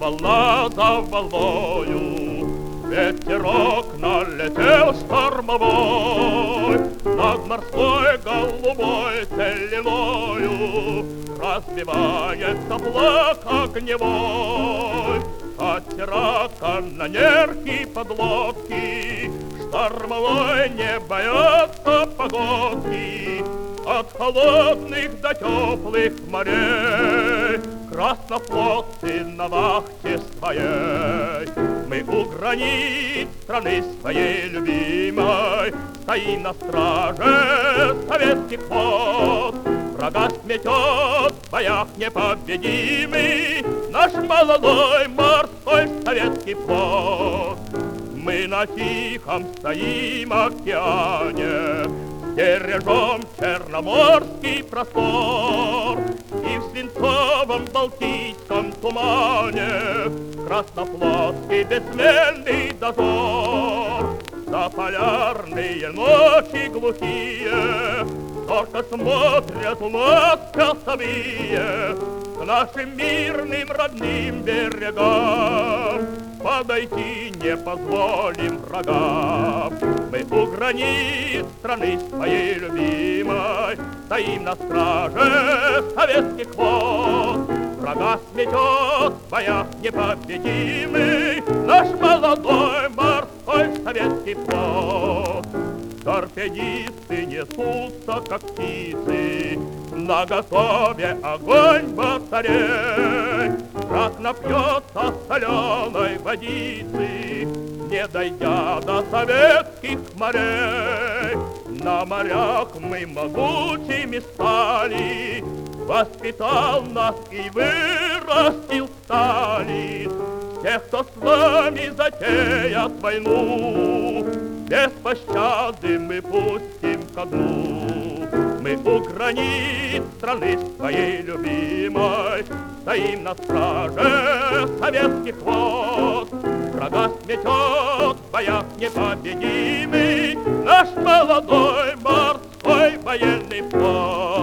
волна за волною, ветерок налетел штормовой, над морской голубой целиною разбивается флаг огневой. Катера, канонерки, подлодки штормовой не боятся погодки. От холодных до теплых морей краснофлотцы на вахте своей. Мы у границ страны своей любимой стоим на страже советских вод. Врага сметет в боях непобедимый наш молодой морской советский флот. Мы на тихом стоим океане, стережем черноморский простор, и в свинцовом балтийском тумане краснофлотский бессменный дозор. За полярные ночи глухие зорко смотрят у нас часовые, к нашим мирным родным берегам подойти не позволим врагам. Мы у границ страны своей любимой стоим на страже советских вод. Врага сметет в боях непобедимый наш молодой морской советский флот. Торпедисты несутся, как птицы, наготове огонь батарей. Враг напьется соленой водицы, не дойдя до советских морей. На морях мы могучими стали, воспитал нас и вырастил Сталин. Тех, кто с нами затеят войну, без пощады мы пустим ко дну. Мы у границ страны своей любимой стоим на страже советских вод. Врага сметет в боях непобедимый наш молодой морской военный флот.